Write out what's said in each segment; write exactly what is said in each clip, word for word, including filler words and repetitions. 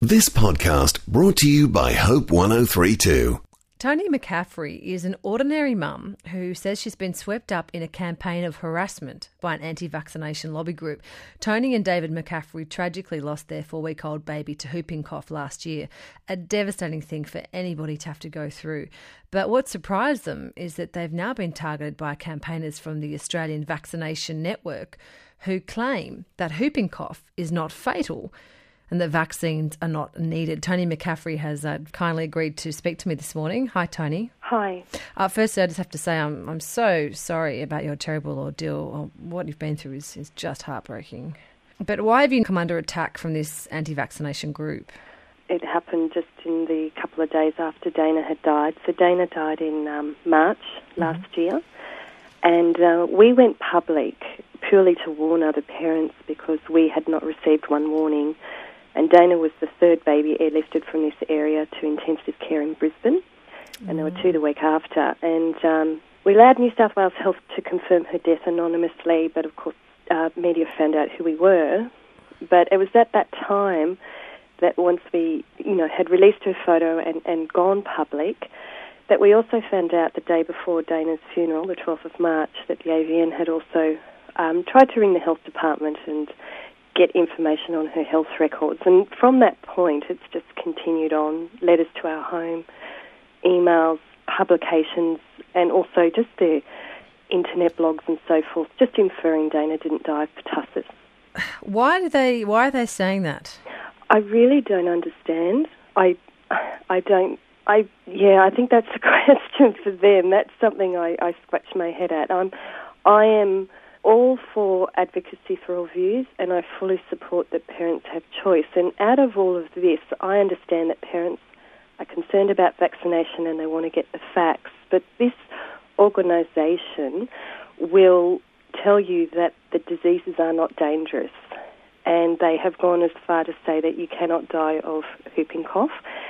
This podcast brought to you by Hope one oh three two. Toni McCaffrey is an ordinary mum who says she's been swept up in a campaign of harassment by an anti-vaccination lobby group. Toni and David McCaffrey tragically lost their four-week-old baby to whooping cough last year, a devastating thing for anybody to have to go through. But what surprised them is that they've now been targeted by campaigners from the Australian Vaccination Network who claim that whooping cough is not fatal and that vaccines are not needed. Toni McCaffrey has uh, kindly agreed to speak to me this morning. Hi, Toni. Hi. Uh, firstly, I just have to say I'm I'm so sorry about your terrible ordeal. What you've been through is, is just heartbreaking. But why have you come under attack from this anti-vaccination group? It happened just in the couple of days after Dana had died. So Dana died in um, March last mm-hmm. year, and uh, we went public purely to warn other parents because we had not received one warning. And Dana was the third baby airlifted from this area to intensive care in Brisbane, and mm. there were two the week after. And um, we allowed New South Wales Health to confirm her death anonymously, but of course uh, media found out who we were. But it was at that time that once we, you know, had released her photo and, and gone public, that we also found out the day before Dana's funeral, the twelfth of March, that the A V N had also um, tried to ring the health department and get information on her health records. And from that point, it's just continued on, letters to our home, emails, publications, and also just the internet blogs and so forth, just inferring Dana didn't die of pertussis. Why do they? Why are they saying that? I really don't understand. I, I don't. I yeah. I think that's a question for them. That's something I, I scratch my head at. I'm. I am. all for advocacy for all views, and I fully support that parents have choice. And out of all of this, I understand that parents are concerned about vaccination and they want to get the facts, but this organisation will tell you that the diseases are not dangerous, and they have gone as far to say that you cannot die of whooping cough.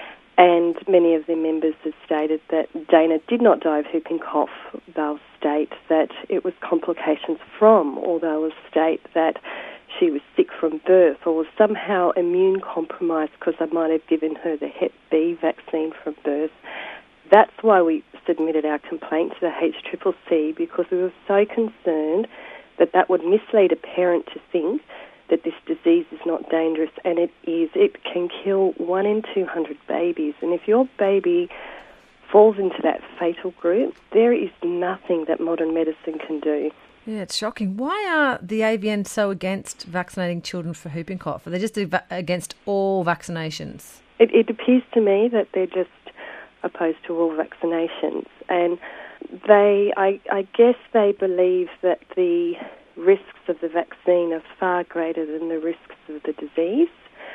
And many of their members have stated that Dana did not die of whooping cough. They'll state that it was complications from, or they'll state that she was sick from birth or was somehow immune compromised because I might have given her the Hep B vaccine from birth. That's why we submitted our complaint to the H C C C, because we were so concerned that that would mislead a parent to think that this disease is not dangerous, and it is. It can kill one in two hundred babies, and if your baby falls into that fatal group, there is nothing that modern medicine can do. Yeah, it's shocking. Why are the A V N so against vaccinating children for whooping cough? Are they just against all vaccinations? It, it appears to me that they're just opposed to all vaccinations, and they, I, I guess they believe that the risks of the vaccine are far greater than the risks of the disease.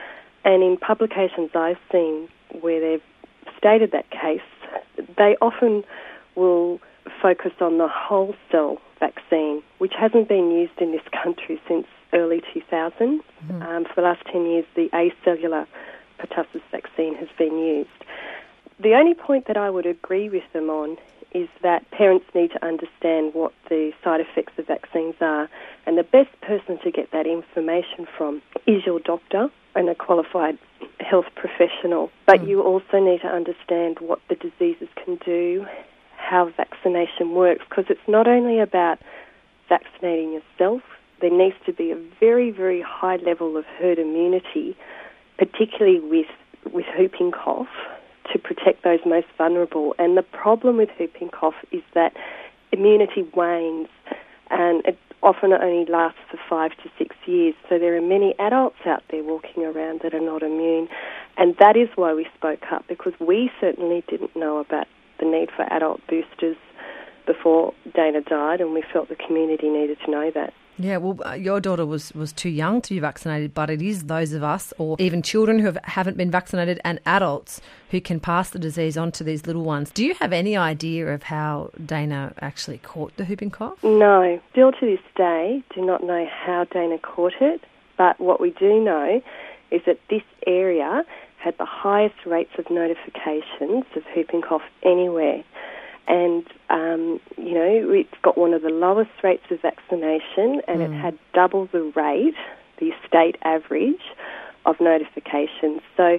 And in publications I've seen where they've stated that case, they often will focus on the whole cell vaccine, which hasn't been used in this country since early two thousand. Mm-hmm. Um, for the last ten years, the acellular pertussis vaccine has been used. The only point that I would agree with them on is that parents need to understand what the side effects of vaccines are, and the best person to get that information from is your doctor and a qualified health professional. But mm. you also need to understand what the diseases can do, how vaccination works, because it's not only about vaccinating yourself. There needs to be a very, very high level of herd immunity, particularly with, with whooping cough, to protect those most vulnerable. And the problem with whooping cough is that immunity wanes, and it often only lasts for five to six years. So there are many adults out there walking around that are not immune, and that is why we spoke up, because we certainly didn't know about the need for adult boosters before Dana died, and we felt the community needed to know that. Yeah, well, uh, your daughter was, was too young to be vaccinated, but it is those of us, or even children who have, haven't been vaccinated, and adults who can pass the disease on to these little ones. Do you have any idea of how Dana actually caught the whooping cough? No. Still to this day, do not know how Dana caught it, but what we do know is that this area had the highest rates of notifications of whooping cough anywhere. And, um, you know, it's got one of the lowest rates of vaccination, and mm. it had double the rate, the state average, of notifications. So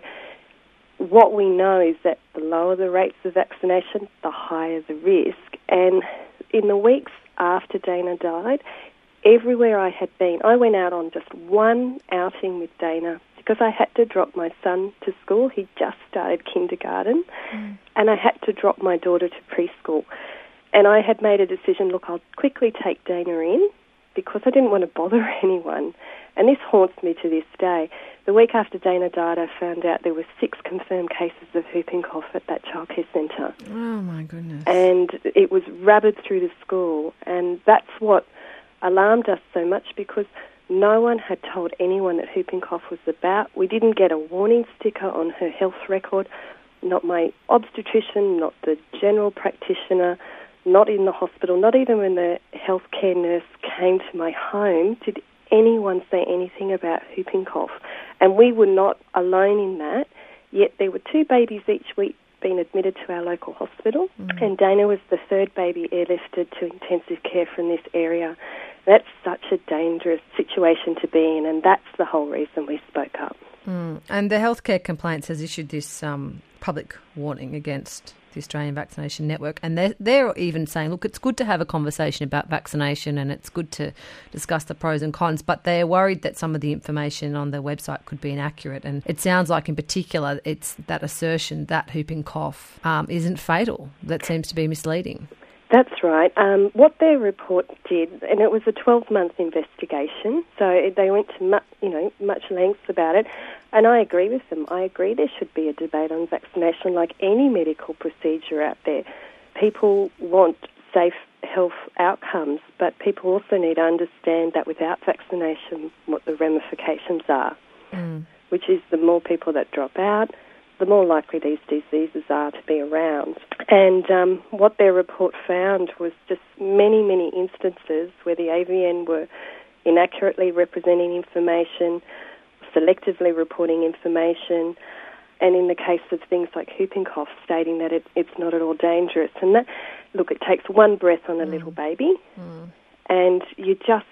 what we know is that the lower the rates of vaccination, the higher the risk. And in the weeks after Dana died, everywhere I had been, I went out on just one outing with Dana because I had to drop my son to school. He just started kindergarten, mm. and I had to drop my daughter to preschool. And I had made a decision, look, I'll quickly take Dana in because I didn't want to bother anyone. And this haunts me to this day. The week after Dana died, I found out there were six confirmed cases of whooping cough at that childcare centre. Oh, my goodness. And it was rabid through the school. And that's what alarmed us so much because no one had told anyone that whooping cough was about. We didn't get a warning sticker on her health record, not my obstetrician, not the general practitioner, not in the hospital, not even when the healthcare nurse came to my home did anyone say anything about whooping cough. And we were not alone in that, yet there were two babies each week being admitted to our local hospital, mm. and Dana was the third baby airlifted to intensive care from this area. That's such a dangerous situation to be in, and that's the whole reason we spoke up. Mm. And the Healthcare Complaints has issued this um, public warning against the Australian Vaccination Network, and they're, they're even saying, look, it's good to have a conversation about vaccination and it's good to discuss the pros and cons, but they're worried that some of the information on their website could be inaccurate. And it sounds like in particular it's that assertion that whooping cough um, isn't fatal that seems to be misleading. That's right. Um, what their report did, and it was a twelve-month investigation, so they went to mu- you know much lengths about it, and I agree with them. I agree there should be a debate on vaccination like any medical procedure out there. People want safe health outcomes, but people also need to understand that without vaccination, what the ramifications are, mm. which is the more people that drop out, the more likely these diseases are to be around. And um, what their report found was just many, many instances where the A V N were inaccurately representing information, selectively reporting information, and in the case of things like whooping cough, stating that it, it's not at all dangerous. And that, look, it takes one breath on a mm. little baby, mm. and you just,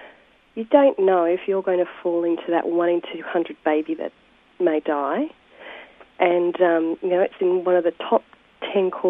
you don't know if you're going to fall into that one in two hundred baby that may die. And, um, you know, it's in one of the top ten causes